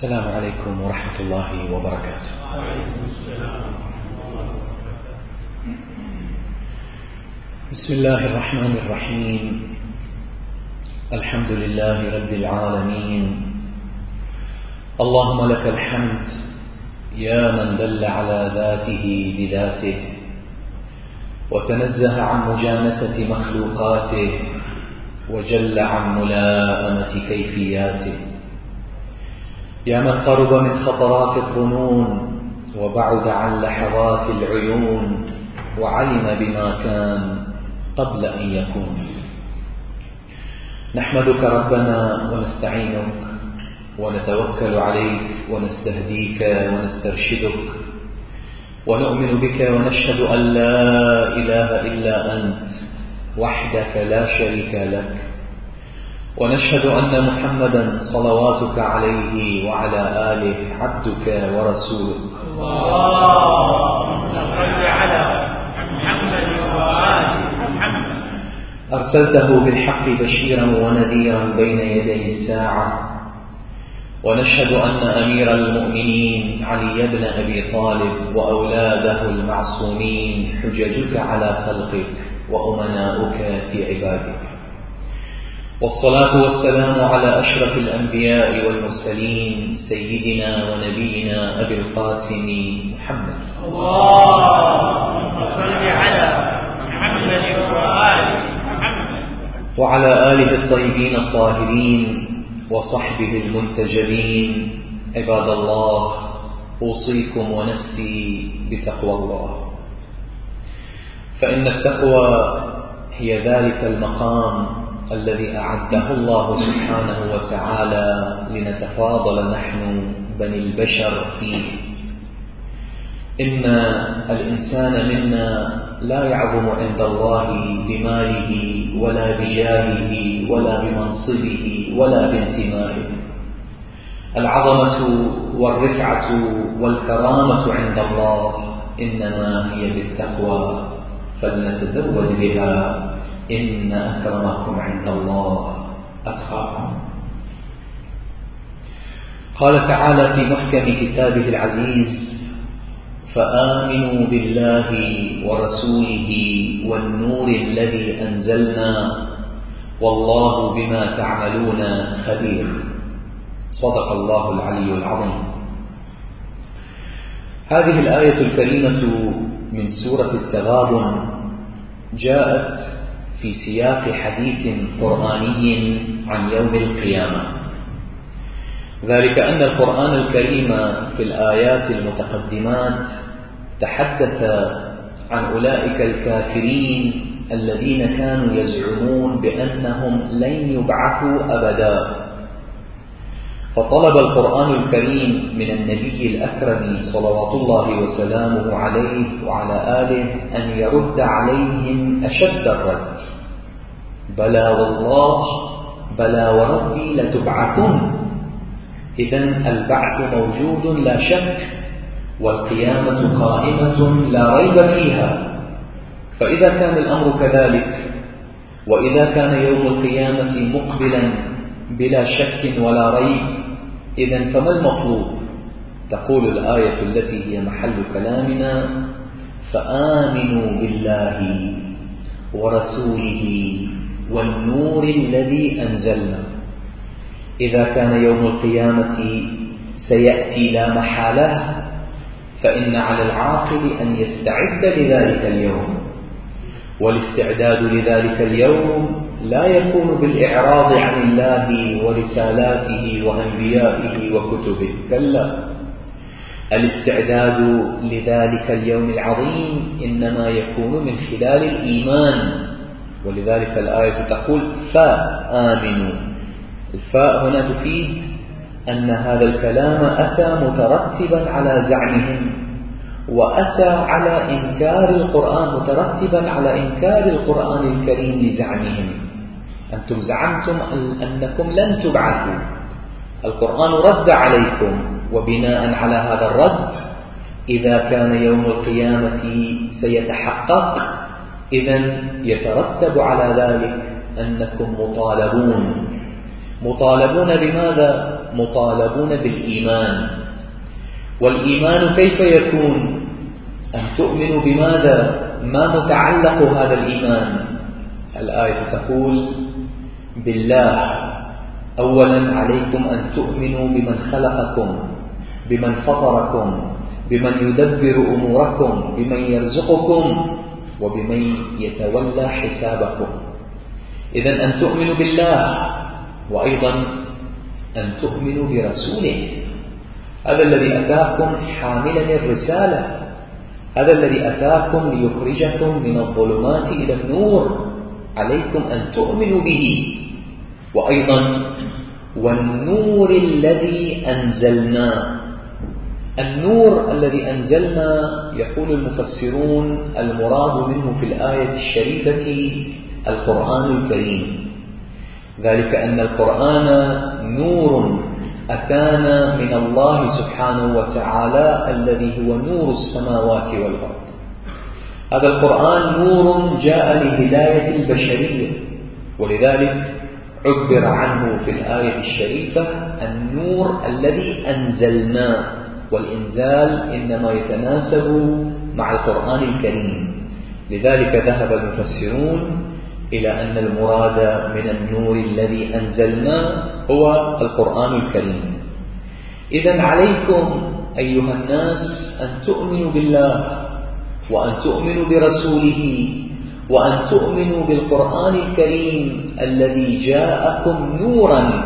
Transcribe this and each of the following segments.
السلام عليكم ورحمة الله وبركاته. بسم الله الرحمن الرحيم. الحمد لله رب العالمين. اللهم لك الحمد يا من دل على ذاته بذاته وتنزه عن مجانسة مخلوقاته وجل عن ملائمة كيفياته، يا من قرب من خطرات الظنون وبعد عن لحظات العيون وعلم بما كان قبل أن يكون. نحمدك ربنا ونستعينك ونتوكل عليك ونستهديك ونسترشدك ونؤمن بك ونشهد أن لا إله إلا أنت وحدك لا شريك لك، ونشهد أن محمدا صلواتك عليه وعلى آله عبدك ورسولك. اللهم صل على محمد وآل محمد. أرسلته بالحق بشيرا ونذيرا بين يدي الساعة، ونشهد أن أمير المؤمنين علي بن أبي طالب وأولاده المعصومين حججك على خلقك وأمناؤك في عبادك، والصلاة والسلام على أشرف الأنبياء والمرسلين سيدنا ونبينا أبي القاسم محمد. اللهم صل على محمد وآل محمد وعلى آله الطيبين الطاهرين وصحبه المنتجبين. عباد الله، أوصيكم ونفسي بتقوى الله، فإن التقوى هي ذلك المقام الذي أعده الله سبحانه وتعالى لنتفاضل نحن بني البشر فيه. إن الإنسان منا لا يعظم عند الله بماله ولا بجاهه ولا بمنصبه ولا بانتمائه. العظمة والرفعة والكرامة عند الله إنما هي بالتقوى، فلنتزود بها، إن أكرمكم عند الله أتقاكم. قال تعالى في محكم كتابه العزيز: فآمنوا بالله ورسوله والنور الذي أنزلنا والله بما تعملون خبير. صدق الله العلي العظيم. هذه الآية الكريمة من سورة التغابن جاءت في سياق حديث قرآني عن يوم القيامة، ذلك أن القرآن الكريم في الآيات المتقدمات تحدث عن أولئك الكافرين الذين كانوا يزعمون بأنهم لن يبعثوا أبدا، فطلب القرآن الكريم من النبي الأكرم صلوات الله وسلامه عليه وعلى آله أن يرد عليهم أشد الرد: بلى والله، بلى وربي لتبعثن. إذن البعث موجود لا شك، والقيامة قائمة لا ريب فيها. فإذا كان الأمر كذلك، وإذا كان يوم القيامة مقبلا بلا شك ولا ريب، إذن فما المطلوب؟ تقول الآية التي هي محل كلامنا: فآمنوا بالله ورسوله والنور الذي أنزلنا. إذا كان يوم القيامة سيأتي لا محالة، فإن على العاقل أن يستعد لذلك اليوم، والاستعداد لذلك اليوم لا يكون بالإعراض عن الله ورسالاته وأنبيائه وكتبه، كلا، الاستعداد لذلك اليوم العظيم إنما يكون من خلال الإيمان. ولذلك الآية تقول: فآمنوا. الفاء هنا تفيد أن هذا الكلام أتى مترتبا على زعمهم، وأتى على إنكار القرآن، مترتبا على إنكار القرآن الكريم لزعمهم. أنتم زعمتم أنكم لن تبعثوا، القرآن رد عليكم، وبناء على هذا الرد إذا كان يوم القيامة سيتحقق، إذن يترتب على ذلك أنكم مطالبون بماذا؟ مطالبون بالإيمان. والإيمان كيف يكون؟ أن تؤمنوا بماذا؟ ما متعلق هذا الإيمان؟ الآية تقول بالله. أولا عليكم أن تؤمنوا بمن خلقكم، بمن فطركم، بمن يدبر أموركم، بمن يرزقكم، وبمن يتولى حسابكم. إذن أن تؤمنوا بالله، وأيضا أن تؤمنوا برسوله، هذا الذي أتاكم حاملا الرسالة، هذا الذي أتاكم ليخرجكم من الظلمات إلى النور، عليكم أن تؤمنوا به. وأيضا والنور الذي أنزلنا. النور الذي أنزلنا يقول المفسرون المراد منه في الآية الشريفة القرآن الكريم، ذلك أن القرآن نور أتانا من الله سبحانه وتعالى الذي هو نور السماوات والأرض. هذا القرآن نور جاء لهداية البشرية، ولذلك عبر عنه في الآية الشريفة النور الذي أنزلناه، والإنزال إنما يتناسب مع القرآن الكريم. لذلك ذهب المفسرون إلى أن المراد من النور الذي أنزلناه هو القرآن الكريم. إذن عليكم أيها الناس أن تؤمنوا بالله، وأن تؤمنوا برسوله، وأن تؤمنوا بالقرآن الكريم الذي جاءكم نورا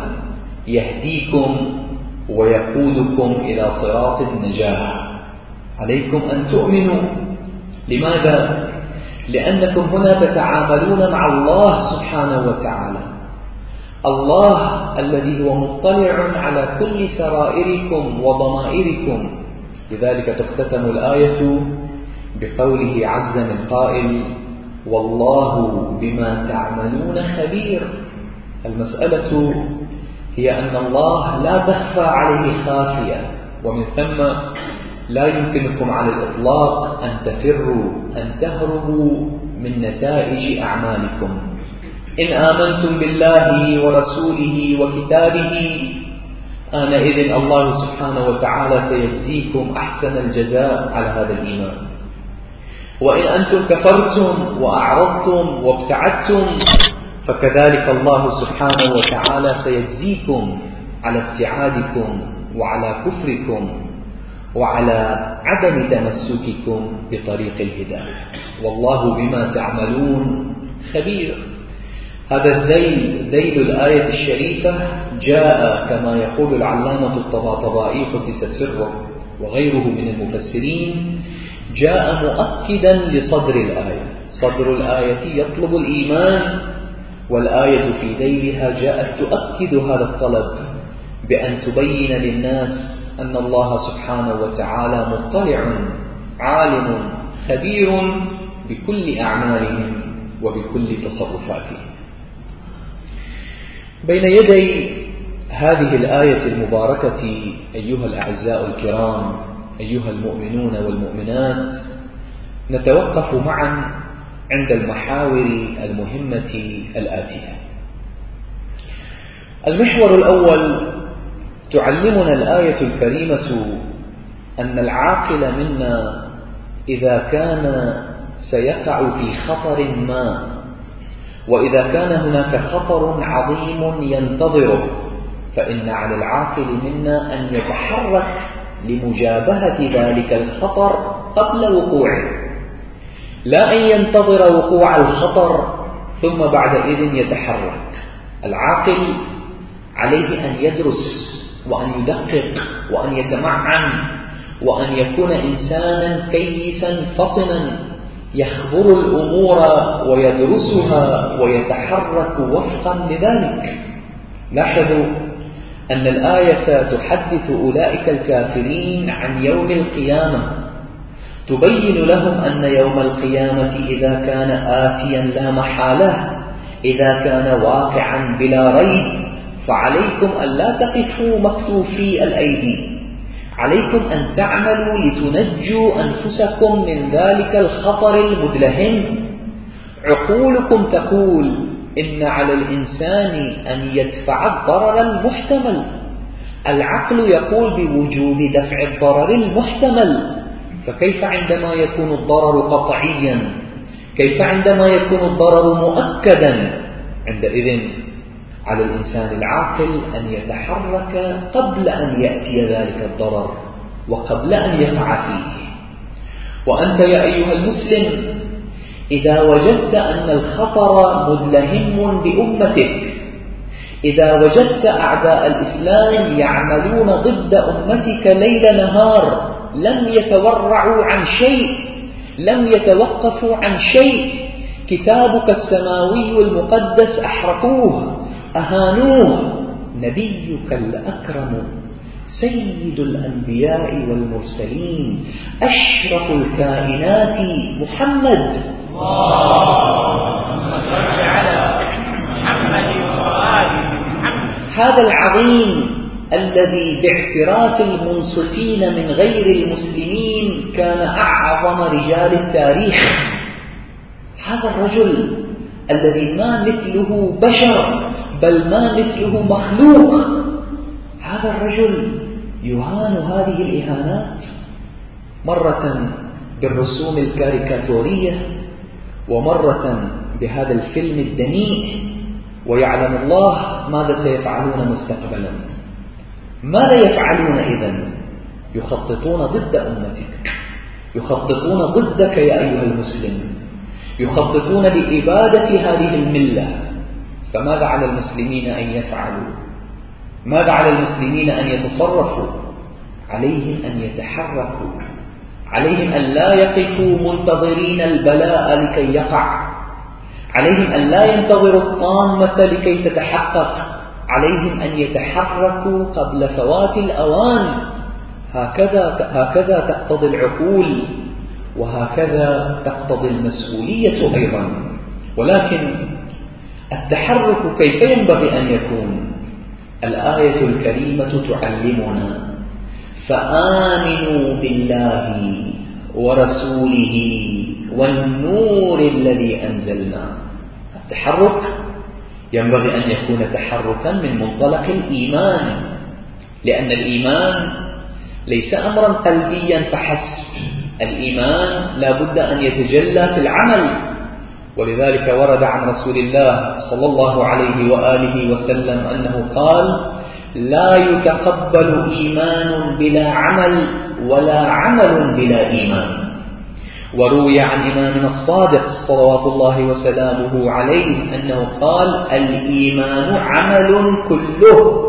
يهديكم ويقودكم إلى صراط النجاح. عليكم أن تؤمنوا. لماذا؟ لأنكم هنا تتعاملون مع الله سبحانه وتعالى، الله الذي هو مطلع على كل سرائركم وضمائركم. لذلك تختتم الآية بقوله عز من قائل والله بما تعملون خبير. المسألة هي أن الله لا تخفى عليه خافية، ومن ثم لا يمكنكم على الإطلاق أن تفروا، أن تهربوا من نتائج أعمالكم. إن آمنتم بالله ورسوله وكتابه آنئذ الله سبحانه وتعالى سيجزيكم أحسن الجزاء على هذا الإيمان. وإن أنتم كفرتم وأعرضتم وابتعدتم فكذلك الله سبحانه وتعالى سيجزيكم على ابتعادكم وعلى كفركم وعلى عدم تمسككم بطريق الهداية. والله بما تعملون خبير. هذا ذيل الآية الشريفة جاء كما يقول العلامة الطباطبائي قدس سره وغيره من المفسرين، جاء مؤكدا لصدر الآية. صدر الآية يطلب الإيمان، والآية في ذيلها جاءت تؤكد هذا الطلب بأن تبين للناس أن الله سبحانه وتعالى مطلع عالم خبير بكل أعمالهم وبكل تصرفاتهم. بين يدي هذه الآية المباركة أيها الأعزاء الكرام، أيها المؤمنون والمؤمنات، نتوقف معا عند المحاور المهمة الآتية. المحور الأول، تعلمنا الآية الكريمة أن العاقل منا إذا كان سيقع في خطر ما، وإذا كان هناك خطر عظيم ينتظره، فإن على العاقل منا أن يتحرك لمجابهة ذلك الخطر قبل وقوعه، لا أن ينتظر وقوع الخطر ثم بعدئذ يتحرك. العاقل عليه أن يدرس وأن يدقق وأن يتمعن وأن يكون إنسانا كيسا فطنا يخبر الأمور ويدرسها ويتحرك وفقا لذلك. لاحظوا أن الآية تحدث أولئك الكافرين عن يوم القيامة، تبين لهم أن يوم القيامة إذا كان آتيا لا محالة، إذا كان واقعا بلا ريب، فعليكم أن لا تقفوا مكتوفي الأيدي، عليكم أن تعملوا لتنجوا أنفسكم من ذلك الخطر المدلهم. عقولكم تقول إن على الإنسان أن يدفع الضرر المحتمل، العقل يقول بوجوب دفع الضرر المحتمل، فكيف عندما يكون الضرر قطعيا؟ كيف عندما يكون الضرر مؤكدا؟ عندئذ على الإنسان العاقل أن يتحرك قبل أن يأتي ذلك الضرر وقبل أن يقع فيه. وأنت يا أيها المسلم إذا وجدت أن الخطر مدلهم بأمتك، إذا وجدت أعداء الإسلام يعملون ضد أمتك ليل نهار، لم يتورعوا عن شيء، لم يتوقفوا عن شيء، كتابك السماوي المقدس أحرقوه، أهانوه، نبيك الأكرم سيد الأنبياء والمرسلين أشرف الكائنات محمد هذا العظيم الذي باعتراف المنصفين من غير المسلمين كان أعظم رجال التاريخ، هذا الرجل الذي ما مثله بشر بل ما مثله مخلوق، هذا الرجل يهان هذه الإهانات مرة بالرسوم الكاريكاتورية ومرة بهذا الفيلم الدنيء، ويعلم الله ماذا سيفعلون مستقبلا. ماذا يفعلون إذن؟ يخططون ضد أمتك، يخططون ضدك يا أيها المسلم، يخططون لإبادة هذه الملة. فماذا على المسلمين أن يفعلوا؟ ماذا على المسلمين أن يتصرفوا؟ عليهم أن يتحركوا، عليهم أن لا يقفوا منتظرين البلاء لكي يقع، عليهم أن لا ينتظروا الطامة لكي تتحقق، عليهم أن يتحركوا قبل فوات الأوان. هكذا تقتضي العقول، وهكذا تقتضي المسؤولية أيضا. ولكن التحرك كيف ينبغي أن يكون؟ الآية الكريمة تعلمنا: فآمنوا بالله ورسوله والنور الذي أنزلنا. التحرك ينبغي أن يكون تحركا من منطلق الإيمان، لأن الإيمان ليس أمرا قلبيا فحسب، الإيمان لا بد أن يتجلى في العمل. ولذلك ورد عن رسول الله صلى الله عليه وآله وسلم أنه قال: لا يتقبل إيمان بلا عمل ولا عمل بلا إيمان. وروي عن إمامنا الصادق صلوات الله وسلامه عليه أنه قال: الإيمان عمل كله.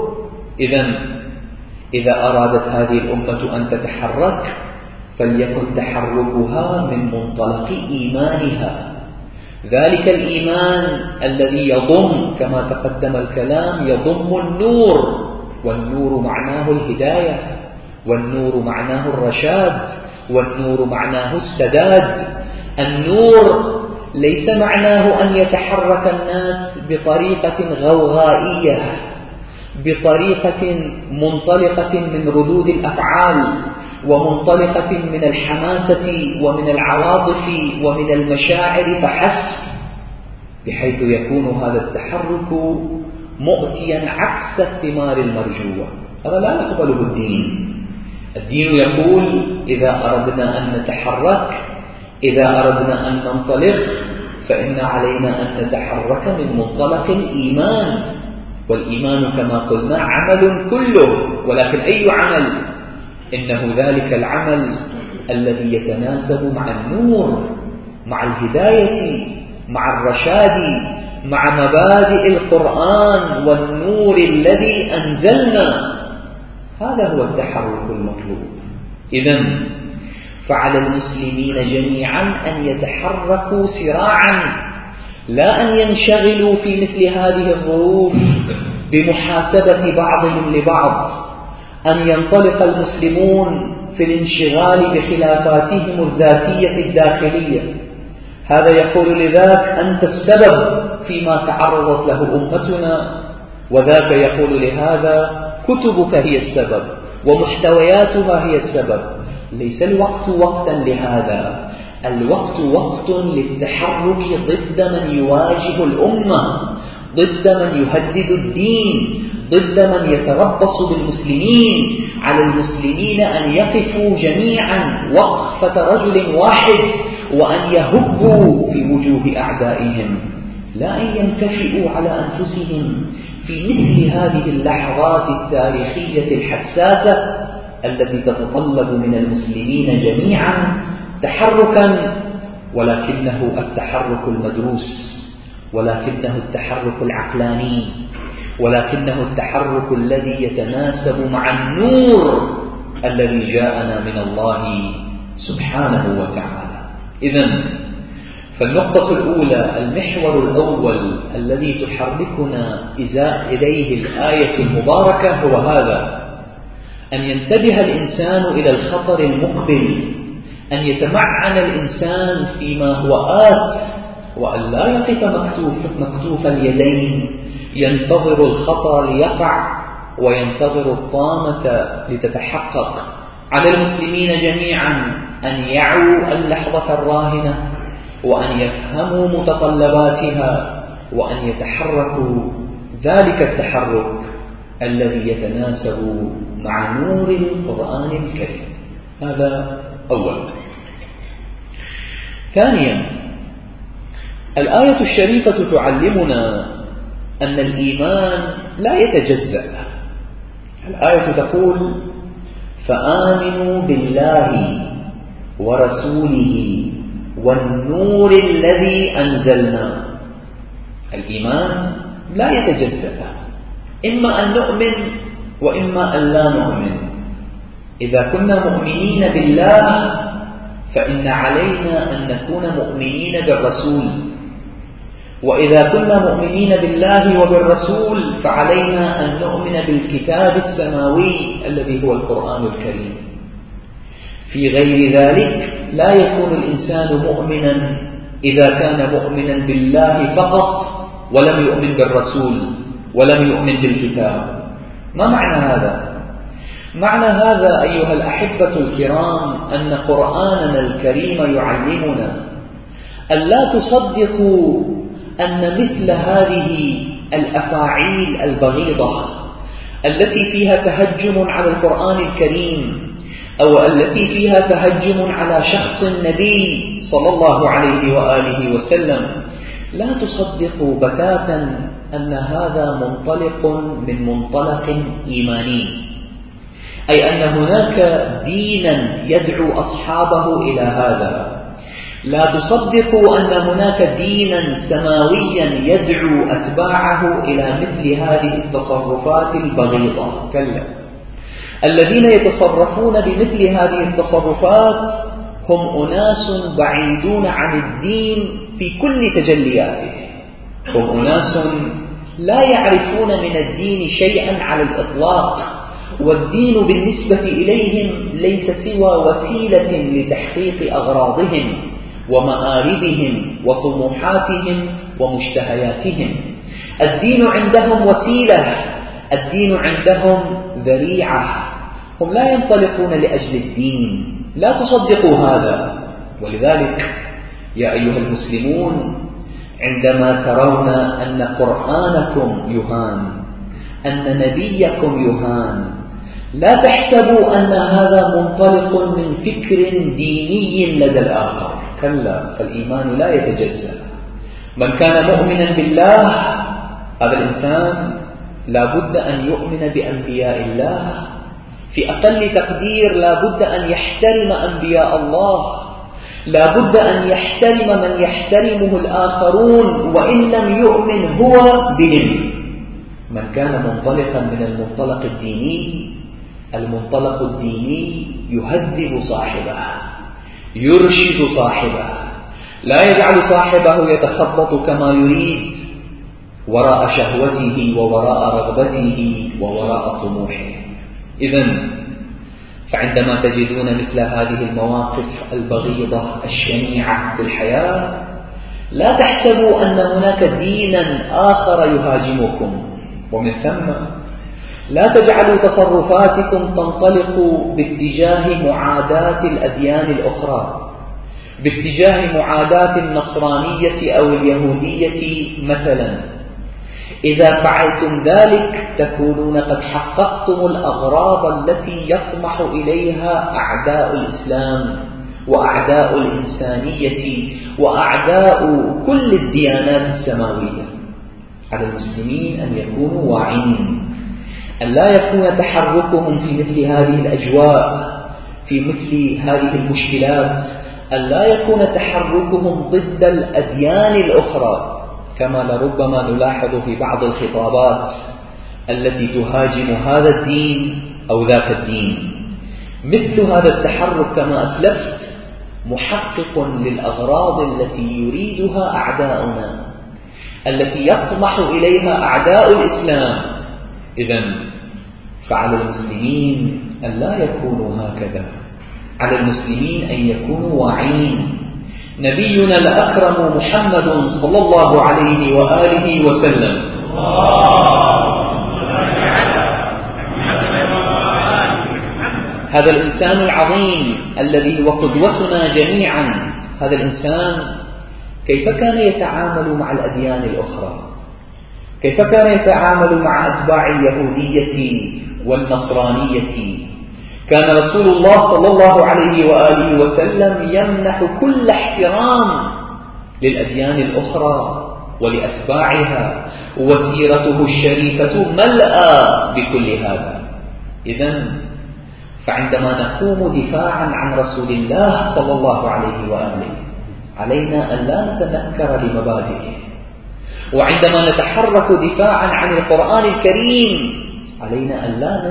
إذا أرادت هذه الأمة أن تتحرك فليكن تحركها من منطلق إيمانها، ذلك الإيمان الذي يضم كما تقدم الكلام يضم النور، والنور معناه الهداية، والنور معناه الرشاد، والنور معناه السداد. النور ليس معناه أن يتحرك الناس بطريقة غوغائية، بطريقة منطلقة من ردود الأفعال ومنطلقة من الحماسة ومن العواطف ومن المشاعر فحسب، بحيث يكون هذا التحرك مؤتيا عكس الثمار المرجوة. هذا لا يقبله الدين. الدين يقول: إذا أردنا أن نتحرك، إذا أردنا أن ننطلق، فإن علينا أن نتحرك من منطلق الإيمان. والإيمان كما قلنا عمل كله، ولكن أي عمل؟ إنه ذلك العمل الذي يتناسب مع النور، مع الهداية، مع الرشاد، مع مبادئ القرآن والنور الذي أنزلنا. هذا هو التحرك المطلوب. إذن فعلى المسلمين جميعا أن يتحركوا سراعا، لا أن ينشغلوا في مثل هذه الظروف بمحاسبة بعضهم لبعض، أن ينطلق المسلمون في الانشغال بخلافاتهم الذاتية الداخلية. هذا يقول لذاك: أنت السبب فيما تعرضت له أمتنا، وذاك يقول لهذا: كتبك هي السبب ومحتوياتها هي السبب. ليس الوقت وقتا لهذا، الوقت وقت للتحرك ضد من يواجه الأمة، ضد من يهدد الدين، ضد من يتربص بالمسلمين، على المسلمين أن يقفوا جميعا وقفة رجل واحد وأن يهبوا في وجوه أعدائهم، لا أن ينكفئوا على أنفسهم في مثل هذه اللحظات التاريخية الحساسة التي تتطلب من المسلمين جميعا تحركا، ولكنه التحرك المدروس، ولكنه التحرك العقلاني، ولكنه التحرك الذي يتناسب مع النور الذي جاءنا من الله سبحانه وتعالى. إذن فالنقطة الأولى، المحور الأول الذي تحركنا إليه الآية المباركة هو هذا: أن ينتبه الإنسان إلى الخطر المقبل، أن يتمعن الإنسان فيما هو آت، وأن لا يقف مكتوف اليدين ينتظر الخطر ليقع وينتظر الطامة لتتحقق. على المسلمين جميعا أن يعوا اللحظة الراهنة، وأن يفهموا متطلباتها، وأن يتحركوا ذلك التحرك الذي يتناسب مع نور القرآن الكريم. هذا أولا. ثانيا، الآية الشريفة تعلمنا أن الإيمان لا يتجزأ. الآية تقول: فآمنوا بالله ورسوله والنور الذي أنزلنا. الإيمان لا يتجزأ، إما أن نؤمن وإما أن لا نؤمن. إذا كنا مؤمنين بالله فإن علينا أن نكون مؤمنين بالرسول، وإذا كنا مؤمنين بالله وبالرسول فعلينا أن نؤمن بالكتاب السماوي الذي هو القرآن الكريم. في غير ذلك لا يكون الإنسان مؤمنا إذا كان مؤمنا بالله فقط ولم يؤمن بالرسول ولم يؤمن بالكتاب. ما معنى هذا؟ معنى هذا أيها الأحبة الكرام أن قرآننا الكريم يعلمنا أن لا تصدقوا أن مثل هذه الأفاعيل البغيضة التي فيها تهجم على القرآن الكريم، أو التي فيها تهجم على شخص النبي صلى الله عليه وآله وسلم، لا تصدقوا بتاتا أن هذا منطلق من منطلق إيماني، أي أن هناك دينا يدعو أصحابه إلى هذا. لا تصدقوا أن هناك دينا سماويا يدعو أتباعه إلى مثل هذه التصرفات البغيضة. كلا، الذين يتصرفون بمثل هذه التصرفات هم أناس بعيدون عن الدين في كل تجلياته، هم أناس لا يعرفون من الدين شيئا على الإطلاق، والدين بالنسبة إليهم ليس سوى وسيلة لتحقيق أغراضهم ومآربهم وطموحاتهم ومشتهياتهم. الدين عندهم وسيلة، الدين عندهم ذريعة، هم لا ينطلقون لأجل الدين. لا تصدقوا هذا. ولذلك يا أيها المسلمون، عندما ترون أن قرآنكم يهان، أن نبيكم يهان، لا تحسبوا أن هذا منطلق من فكر ديني لدى الآخر. كلا، فالإيمان لا يتجزأ. من كان مؤمنا بالله هذا الإنسان لا بد أن يؤمن بأنبياء الله، في أقل تقدير لا بد أن يحترم أنبياء الله، لا بد أن يحترم من يحترمه الآخرون وإن لم يؤمن هو بهم. من كان منطلقا من المنطلق الديني، المنطلق الديني يهذب صاحبه، يرشد صاحبه، لا يجعل صاحبه يتخبط كما يريد وراء شهوته ووراء رغبته ووراء طموحه. إذن فعندما تجدون مثل هذه المواقف البغيضة الشنيعة في الحياة، لا تحسبوا أن هناك دينا آخر يهاجمكم، ومن ثم لا تجعلوا تصرفاتكم تنطلق باتجاه معاداة الأديان الأخرى، باتجاه معاداة النصرانية أو اليهودية مثلا. إذا فعلتم ذلك تكونون قد حققتم الأغراض التي يطمح إليها أعداء الإسلام وأعداء الإنسانية وأعداء كل الديانات السماوية. على المسلمين أن يكونوا واعين، أن لا يكون تحركهم في مثل هذه الأجواء، في مثل هذه المشكلات، أن لا يكون تحركهم ضد الأديان الأخرى، كما لربما نلاحظ في بعض الخطابات التي تهاجم هذا الدين أو ذاك الدين. مثل هذا التحرك كما أسلفت محقق للأغراض التي يريدها أعداؤنا، التي يطمح إليها أعداء الإسلام. إذن فعلى المسلمين أن لا يكونوا هكذا، على المسلمين أن يكونوا واعين. نبينا الأكرم محمد صلى الله عليه وآله وسلم هذا الإنسان العظيم الذي هو قدوتنا جميعا، هذا الإنسان كيف كان يتعامل مع الأديان الأخرى؟ كيف كان يتعامل مع أتباع اليهودية والنصرانية؟ كان رسول الله صلى الله عليه وآله وسلم يمنح كل احترام للأديان الأخرى ولأتباعها، وسيرته الشريفة ملأى بكل هذا. إذن فعندما نقوم دفاعا عن رسول الله صلى الله عليه وآله علينا أن لا نتنكر لمبادئه، وعندما نتحرك دفاعا عن القرآن الكريم علينا أن لا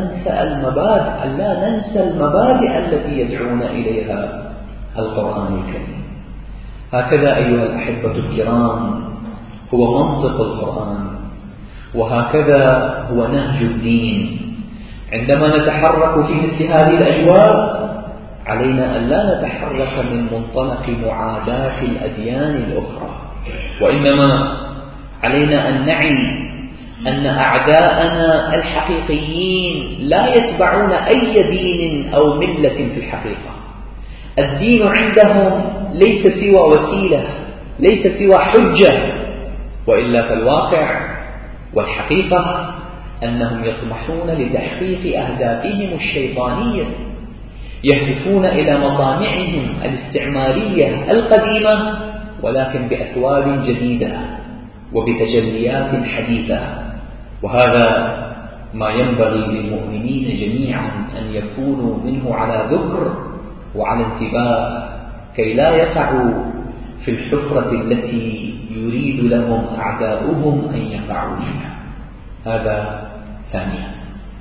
ننسى المبادئ التي يدعون إليها القرآن الكريم. هكذا أيها الأحبة الكرام هو منطق القرآن، وهكذا هو نهج الدين. عندما نتحرك في مثل هذه الأجواء علينا أن لا نتحرك من منطلق معاداة الأديان الأخرى، وإنما علينا أن نعي أن أعداءنا الحقيقيين لا يتبعون أي دين أو ملة في الحقيقة. الدين عندهم ليس سوى وسيلة، ليس سوى حجة، وإلا فالواقع والحقيقة أنهم يطمحون لتحقيق أهدافهم الشيطانية، يهدفون إلى مطامعهم الاستعمارية القديمة، ولكن بأثواب جديدة وبتجليات حديثة. وهذا ما ينبغي للمؤمنين جميعا أن يكونوا منه على ذكر وعلى انتباه، كي لا يقعوا في الحفرة التي يريد لهم أعداؤهم أن يقعوا فيها. هذا ثانيا.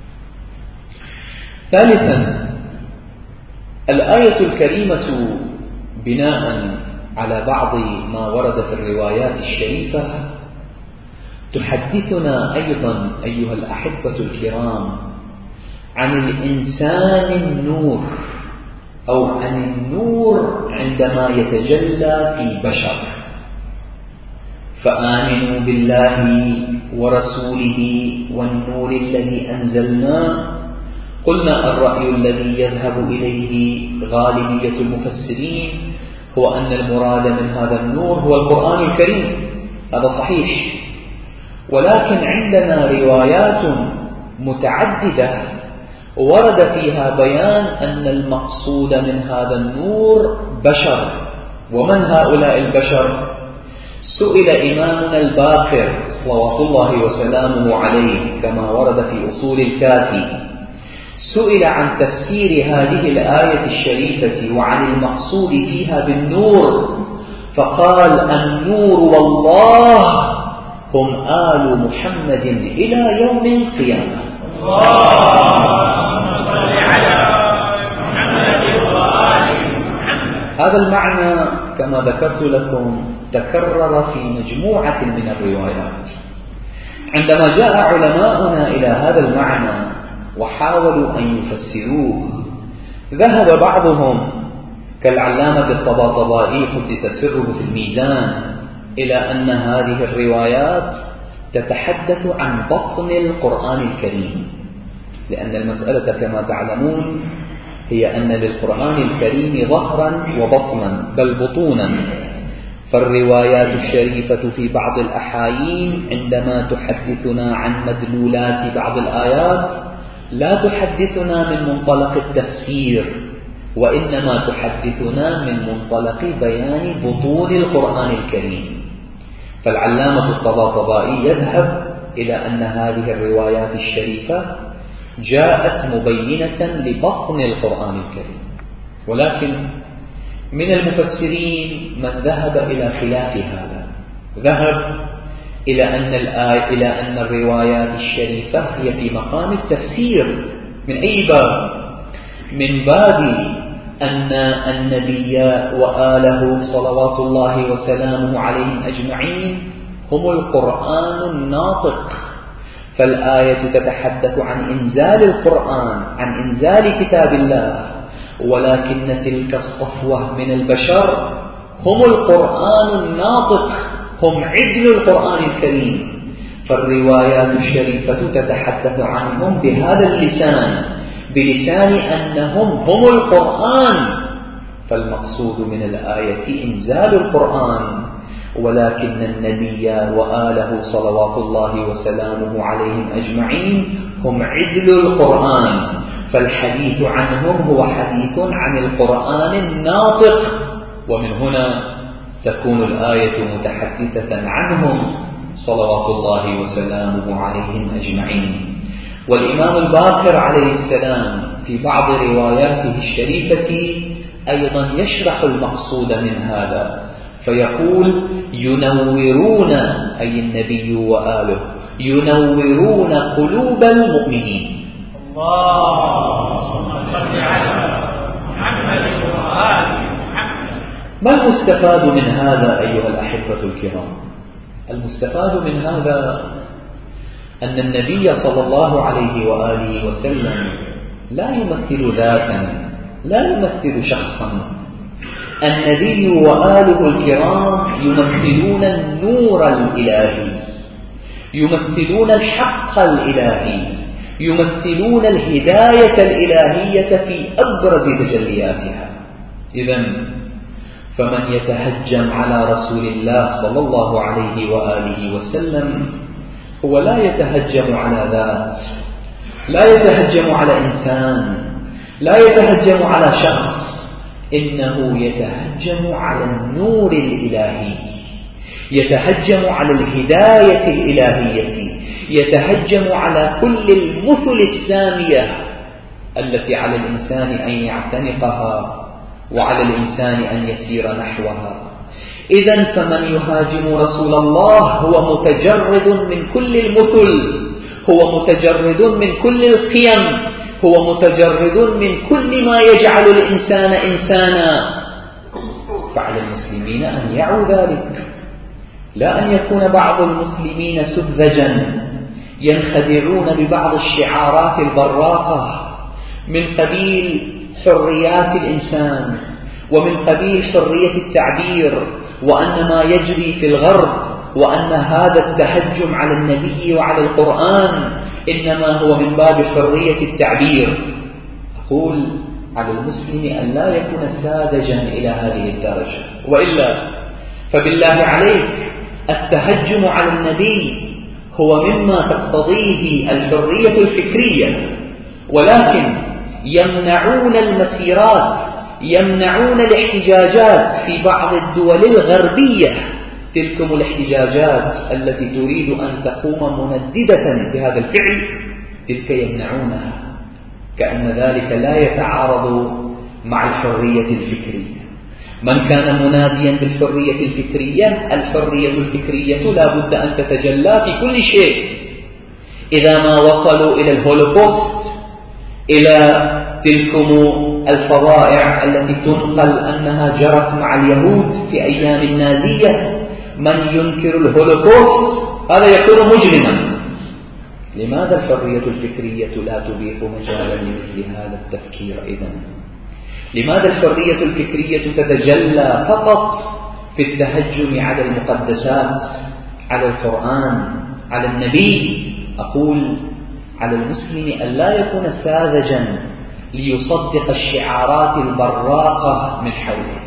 ثالثا، الآية الكريمة بناء على بعض ما ورد في الروايات الشريفة تحدثنا أيضا أيها الأحبة الكرام عن الإنسان النور، أو عن النور عندما يتجلى في بشر. فآمنوا بالله ورسوله والنور الذي أنزلنا. قلنا الرأي الذي يذهب إليه غالبية المفسرين هو أن المراد من هذا النور هو القرآن الكريم، هذا صحيح، ولكن عندنا روايات متعددة ورد فيها بيان أن المقصود من هذا النور بشر. ومن هؤلاء البشر؟ سئل إمامنا الباقر صلوات الله وسلامه عليه كما ورد في أصول الكافي، سئل عن تفسير هذه الآية الشريفة وعن المقصود فيها بالنور، فقال: النور والله هم آل محمد إلى يوم القيامة. هذا المعنى كما ذكرت لكم تكرر في مجموعة من الروايات. عندما جاء علماؤنا إلى هذا المعنى وحاولوا أن يفسروه، ذهب بعضهم كالعلامة الطباطبائي قدس سره في الميزان إلى أن هذه الروايات تتحدث عن بطن القرآن الكريم، لأن المسألة كما تعلمون هي أن للقرآن الكريم ظهرا وبطنا، بل بطونا. فالروايات الشريفة في بعض الأحايين عندما تحدثنا عن مدلولات بعض الآيات لا تحدثنا من منطلق التفسير، وإنما تحدثنا من منطلق بيان بطون القرآن الكريم. فالعلامة الطباطبائي يذهب إلى أن هذه الروايات الشريفة جاءت مبينة لبطن القرآن الكريم، ولكن من المفسرين من ذهب إلى خلاف هذا، ذهب إلى أن الروايات الشريفة هي في مقام التفسير. من أي باب؟ من باب أن النبي وآله صلوات الله وسلامه عليهم أجمعين هم القرآن الناطق، فالآية تتحدث عن إنزال القرآن، عن إنزال كتاب الله، ولكن تلك الصفوة من البشر هم القرآن الناطق، هم عدل القرآن الكريم. فالروايات الشريفة تتحدث عنهم بهذا اللسان، بلسان أنهم هم القرآن. فالمقصود من الآية إنزال القرآن، ولكن النبي وآله صلوات الله وسلامه عليهم أجمعين هم عدل القرآن، فالحديث عنهم هو حديث عن القرآن الناطق، ومن هنا تكون الآية متحدثة عنهم صلوات الله وسلامه عليهم أجمعين. والإمام الباقر عليه السلام في بعض رواياته الشريفة أيضا يشرح المقصود من هذا، فيقول ينورون، أي النبي وآله، ينورون قلوب المؤمنين. اللهم صل على محمد وآل محمد. ما المستفاد من هذا أيها الأحبة الكرام؟ المستفاد من هذا أن النبي صلى الله عليه وآله وسلم لا يمثل ذاتا، لا يمثل شخصا. النبي وآله الكرام يمثلون النور الإلهي، يمثلون الحق الإلهي، يمثلون الهداية الإلهية في أبرز تجلياتها. إذن فمن يتهجم على رسول الله صلى الله عليه وآله وسلم هو لا يتهجم على ذات، لا يتهجم على إنسان، لا يتهجم على شخص، إنه يتهجم على النور الإلهي، يتهجم على الهداية الإلهية، يتهجم على كل المثل السامية التي على الإنسان أن يعتنقها وعلى الإنسان أن يسير نحوها. إذن فمن يهاجم رسول الله هو متجرد من كل المثل، هو متجرد من كل القيم، هو متجرد من كل ما يجعل الإنسان إنسانا. فعلى المسلمين أن يعوا ذلك، لا أن يكون بعض المسلمين سذجا ينخدعون ببعض الشعارات البراقة من قبيل حريات الإنسان ومن قبيل حرية التعبير، وأن ما يجري في الغرب وأن هذا التهجم على النبي وعلى القرآن إنما هو من باب حرية التعبير. أقول على المسلم أن لا يكون ساذجا إلى هذه الدرجة، وإلا فبالله عليك التهجم على النبي هو مما تقتضيه الحرية الفكرية، ولكن يمنعون المسيرات، يمنعون الاحتجاجات في بعض الدول الغربية، تلكم الاحتجاجات التي تريد أن تقوم منددة بهذا الفعل، تلك يمنعونها، كأن ذلك لا يتعارض مع الحرية الفكرية. من كان مناديا بالحرية الفكرية، الحرية الفكرية لا بد أن تتجلى في كل شيء. إذا ما وصلوا إلى الهولوكوست، إلى تلكم الفظائع التي تنقل أنها جرت مع اليهود في أيام النازية، من ينكر الهولوكوست هذا يكون مجرما. لماذا الحرية الفكرية لا تبيح مجالا لمثل هذا التفكير؟ إذن لماذا الحرية الفكرية تتجلى فقط في التهجم على المقدسات، على القرآن، على النبي؟ أقول على المسلم أن لا يكون ساذجا ليصدق الشعارات البراقة من حوله.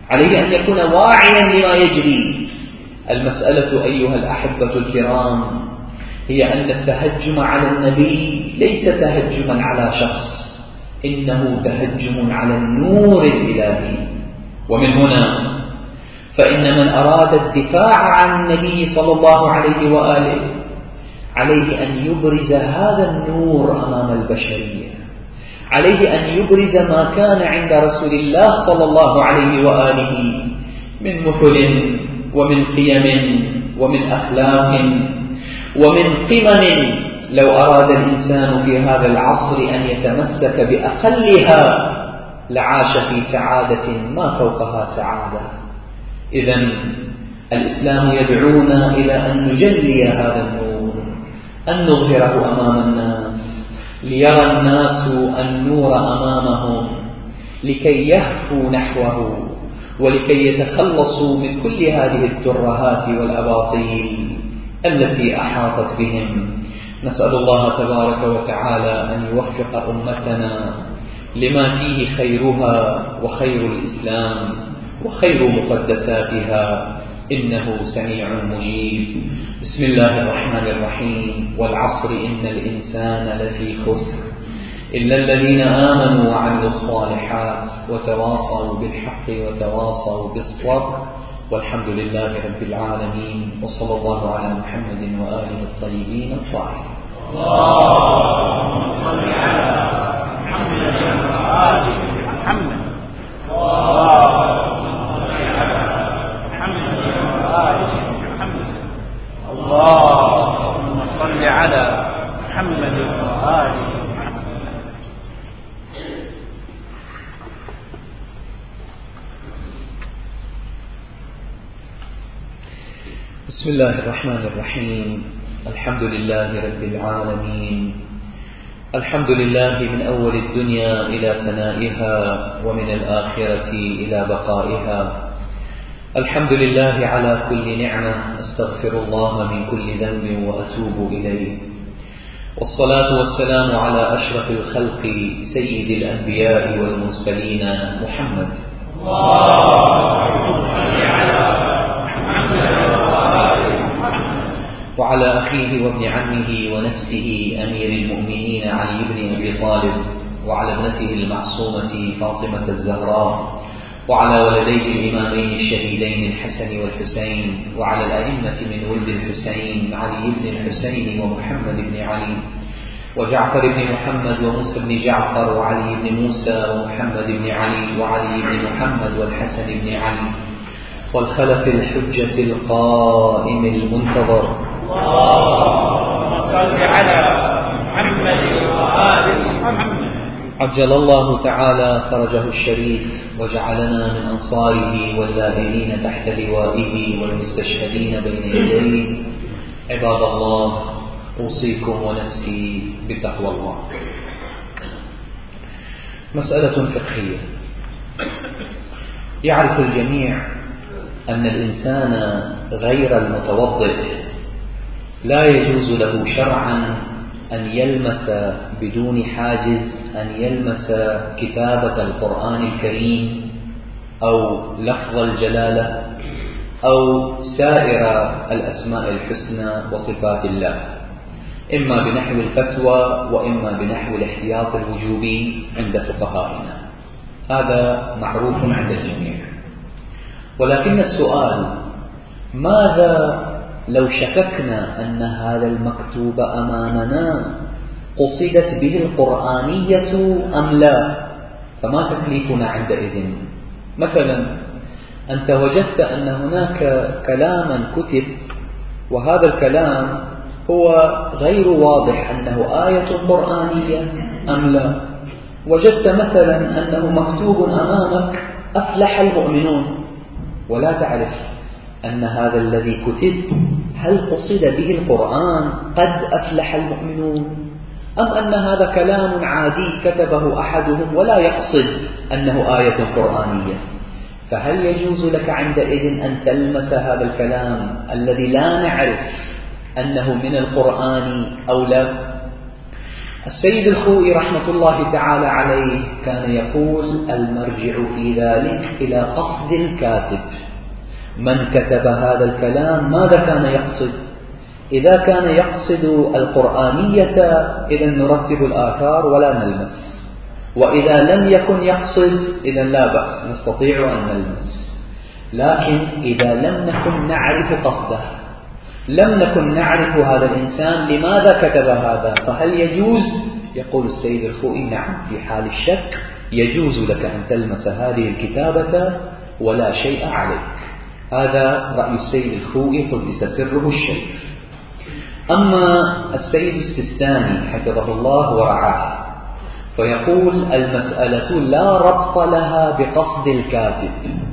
عليه أن يكون واعيا لما يجري. المسألة أيها الأحبة الكرام هي أن التهجم على النبي ليس تهجما على شخص، إنه تهجم على النور الإلهي. ومن هنا فإن من أراد الدفاع عن النبي صلى الله عليه وآله عليه أن يبرز هذا النور أمام البشرية، عليه أن يبرز ما كان عند رسول الله صلى الله عليه وآله من مثل ومن قيم ومن أخلاق ومن قمم لو أراد الإنسان في هذا العصر أن يتمسك بأقلها لعاش في سعادة ما فوقها سعادة. إذن الإسلام يدعونا إلى أن نجلي هذا النور، أن نظهره أمام الناس ليرى الناس النور أمامهم، لكي يهفوا نحوه ولكي يتخلصوا من كل هذه الترهات والأباطيل التي أحاطت بهم. نسأل الله تبارك وتعالى أن يوفق أمتنا لما فيه خيرها وخير الإسلام وخير مقدساتها، إنه سميع مجيب. بسم الله الرحمن الرحيم. والعصر إن الإنسان لفي خسر إلا الذين آمنوا وعملوا الصالحات وتواصوا بالحق وتواصوا بالصبر، والحمد لله رب العالمين، وصلى الله على محمد وآله الطيبين الطاهرين. اللهم صل على محمد وآله محمد. اللهم صل على محمد وآله محمد. بسم الله الرحمن الرحيم. الحمد لله رب العالمين. الحمد لله من أول الدنيا إلى ثنائها ومن الآخرة إلى بقائها. الحمد لله على كل نعمة، أستغفر الله من كل ذنب وأتوب إليه. والصلاة والسلام على أشرف الخلق سيد الأنبياء والمرسلين محمد. وعلى أخيه وابن عمه ونفسه أمير المؤمنين علي بن أبي طالب، وعلى ابنته المعصومة فاطمة الزهراء، وعلى ولديه الإمامين الشهيدين الحسن والحسين، وعلى الأئمة من ولد الحسين علي بن الحسين ومحمد بن علي وجعفر بن محمد وموسى بن جعفر وعلي بن موسى ومحمد بن علي وعلي بن محمد والحسن بن علي، والخلف الحجة القائم المنتظر. اللهم صل على محمد وآل محمد. عجل الله تعالى فرجه الشريف وجعلنا من أنصاره واللاذين تحت لوائه والمستشهدين بين يديه. عباد الله، أوصيكم ونفسي بتقوى الله. مسألة فقهية. يعرف الجميع أن الإنسان غير المتوضئ لا يجوز له شرعا أن يلمس بدون حاجز أن يلمس كتابة القرآن الكريم أو لفظ الجلالة أو سائر الأسماء الحسنى وصفات الله، إما بنحو الفتوى وإما بنحو الاحتياط الوجوبي عند فقهائنا. هذا معروف عند الجميع. ولكن السؤال: ماذا لو شككنا أن هذا المكتوب أمامنا قصدت به القرآنية أم لا؟ فما تكليفنا عندئذ؟ مثلا أنت وجدت أن هناك كلاما كتب وهذا الكلام هو غير واضح أنه آية قرآنية أم لا. وجدت مثلا أنه مكتوب أمامك أفلح المؤمنون، ولا تعرف أن هذا الذي كتب هل قصد به القرآن قد أفلح المؤمنون، أم أن هذا كلام عادي كتبه أحدهم ولا يقصد أنه آية قرآنية. فهل يجوز لك عندئذ أن تلمس هذا الكلام الذي لا نعرف أنه من القرآن أو لا؟ السيد الخوئي رحمة الله تعالى عليه كان يقول المرجع في ذلك إلى قصد الكاتب. من كتب هذا الكلام ماذا كان يقصد؟ إذا كان يقصد القرآنية إذا نرتب الآثار ولا نلمس، وإذا لم يكن يقصد إذا لا بأس نستطيع أن نلمس. لكن إذا لم نكن نعرف قصده، لم نكن نعرف هذا الإنسان لماذا كتب هذا، فهل يجوز؟ يقول السيد الخوئي نعم، في حال الشك يجوز لك أن تلمس هذه الكتابة ولا شيء عليك. هذا رأي السيد الخوئي قدس سره الشريف. أما السيد السيستاني حفظه الله ورعاه فيقول المسألة لا ربط لها بقصد الكاتب،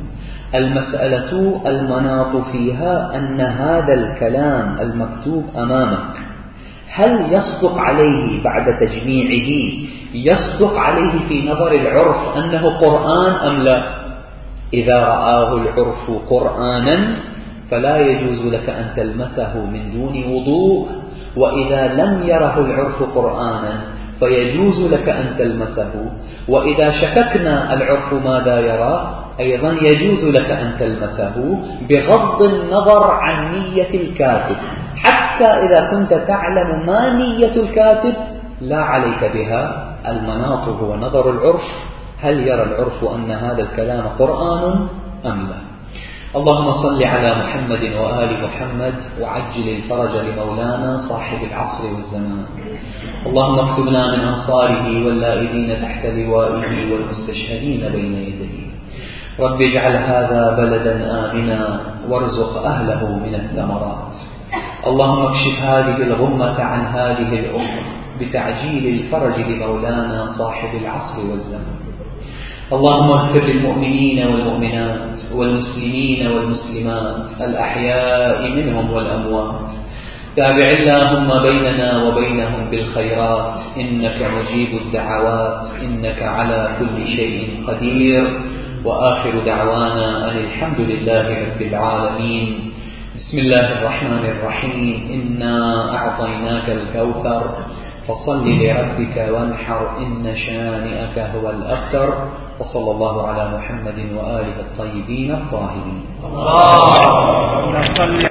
المسألة المناط فيها أن هذا الكلام المكتوب أمامك هل يصدق عليه بعد تجميعه، يصدق عليه في نظر العرف أنه قرآن أم لا؟ إذا رآه العرف قرآنا فلا يجوز لك أن تلمسه من دون وضوء، وإذا لم يره العرف قرآنا فيجوز لك أن تلمسه، وإذا شككنا العرف ماذا يرى أيضا يجوز لك أن تلمسه بغض النظر عن نية الكاتب. حتى إذا كنت تعلم ما نية الكاتب لا عليك بها، المناط هو نظر العرف، هل يرى العرف أن هذا الكلام قرآن أم لا؟ اللهم صل على محمد وآل محمد وعجل الفرج لمولانا صاحب العصر والزمان. اللهم اكتبنا من أنصاره واللائذين تحت لوائه والمستشهدين بين يديه. رب اجعل هذا بلدا آمنا وارزق أهله من الثمرات. اللهم اكشف هذه الغمة عن هذه الأمة بتعجيل الفرج لمولانا صاحب العصر والزمان. اللهم اغفر للمؤمنين والمؤمنات والمسلمين والمسلمات الأحياء منهم والأموات. تابع اللهم بيننا وبينهم بالخيرات إنك مجيب الدعوات إنك على كل شيء قدير. وآخر دعوانا أن الحمد لله رب العالمين. بسم الله الرحمن الرحيم. إنا أعطيناك الكوثر فصل لربك وانحر إن شانئك هو الأبتر. وصلى الله على محمد وآله الطيبين الطاهرين.